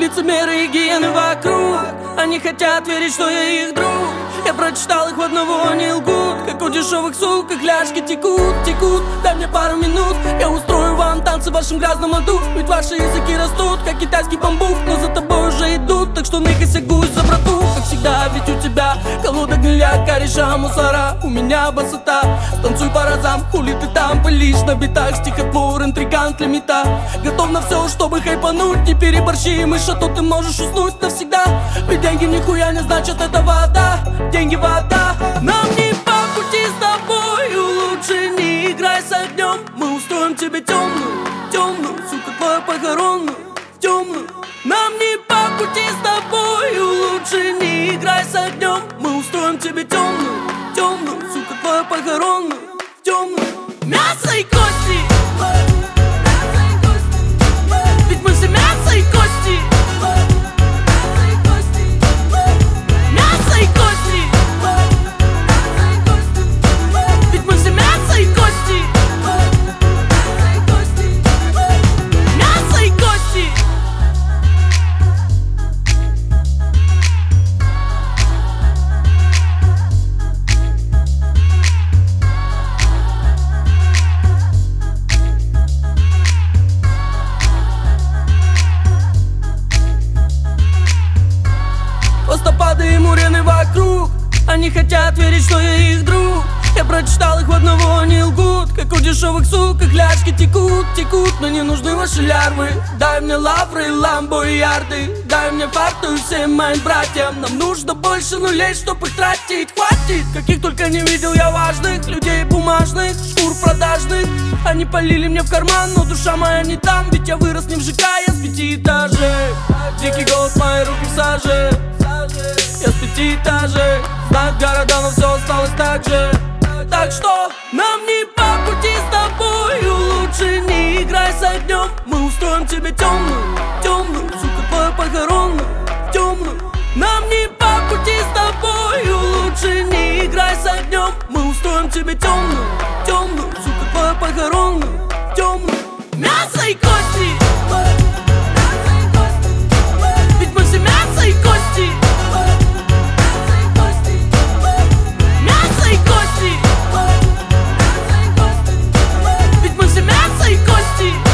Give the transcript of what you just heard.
лицемеры и гиены вокруг. Они хотят верить, что я их друг. Я прочитал их в одного, они лгут. Как у дешевых сук, их ляжки текут, текут. Дай мне пару минут, я устрою вам танцы в вашем грязном аду. Ведь ваши языки растут, как китайский бамбук. Но за тобой уже идут, так что ныкайся, гусь, за брату. Как всегда, ведь у тебя колода гниля, кореша, мусора. У меня басота, станцуй по разам. Хули ты там пылишь на битах, стихотвор, интригант, лимита. Готов на все, чтобы хайпануть. Не переборщи, мышь, а то ты можешь уснуть навсегда. Ведь деньги нихуя не значат, это вода. Деньги вода, нам не по пути с тобою. Лучше не играй с огнем. Мы устроим тебе темную, темную, сука, твою похоронную, темную. Нам не по пути с тобою. Лучше не играй с огнем. Мы устроим тебе темную, темную, сука, твою похоронную, темную. Мясо и кости. Ведь мы все мясо и кости. Водопады и мурены вокруг. Они хотят верить, что я их друг. Я прочитал их в одного, они лгут. Как у дешевых сук, их ляжки текут, текут. Но не нужны ваши лярвы. Дай мне лавры, ламбо и ярды. Дай мне фарту и всем моим братьям. Нам нужно больше нулей, чтоб их тратить. Хватит, каких только не видел я важных людей бумажных, шкур продажных. Они полили мне в карман, но душа моя не там. Ведь я вырос не в ЖК, я с 5 этажей. Дикий голос, мои руки в саже. Я с 5 этажей. Знают города, но все осталось так же. Так что нам не по пути с тобою. Лучше не играй с огнем. Мы устроим тебе темную, темную, сука, твою похоронную, темную. Нам не по пути с тобою. Лучше не играй с огнем. Мы устроим тебе темную, темную, сука, твою похоронную, темную. Мясо и кости. Ведь мы все мясо и кости. Мясо и кости. Ведь мы все мясо и кости.